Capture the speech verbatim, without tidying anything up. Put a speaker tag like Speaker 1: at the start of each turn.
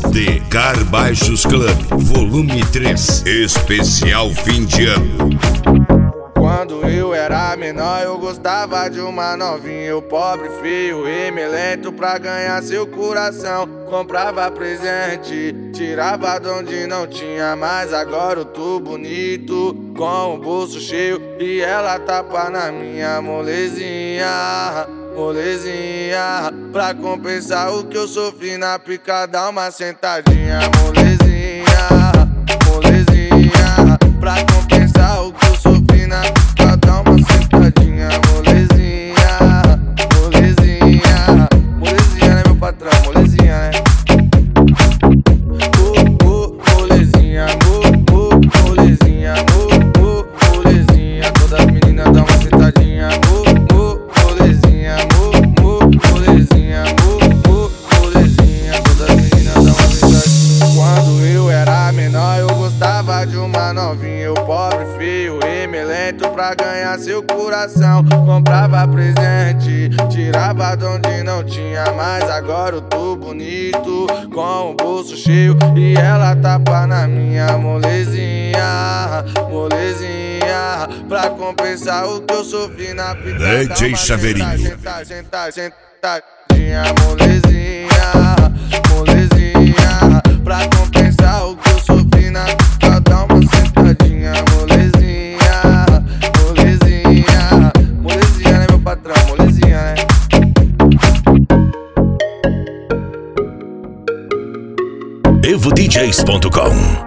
Speaker 1: D Car Baixos Club, volume três, especial fim de ano.
Speaker 2: Quando eu era menor eu gostava de uma novinha. Eu pobre, feio e melento pra ganhar seu coração. Comprava presente, tirava de onde não tinha. Mas agora eu tô bonito, com o bolso cheio e ela tapa na minha molezinha. Molezinha, pra compensar o que eu sofri na pica, dá uma sentadinha. Molezinha, molezinha, pra compensar o que eu sofri na pica, dá uma sentadinha. Molezinha, molezinha, molezinha, né meu patrão? Molezinha, né? Oh, oh, molezinha, oh, oh, molezinha, oh, oh, molezinha, todas as meninas dão uma sentadinha. Oh, de uma novinha, eu pobre, feio e melento pra ganhar seu coração. Comprava presente, tirava de onde não tinha. Mas agora eu tô bonito, com o bolso cheio e ela tapa na minha molezinha. Molezinha, pra compensar o que eu sofri na pica,
Speaker 1: D J Chaveirinho.
Speaker 2: Senta, senta, senta, sentadinha. Molezinha, molezinha, pra compensar o que eu sofri na pica, dá uma sentadinha. Molezinha, molezinha, molezinha, né meu patrão? Molezinha, né?
Speaker 1: evo d js ponto com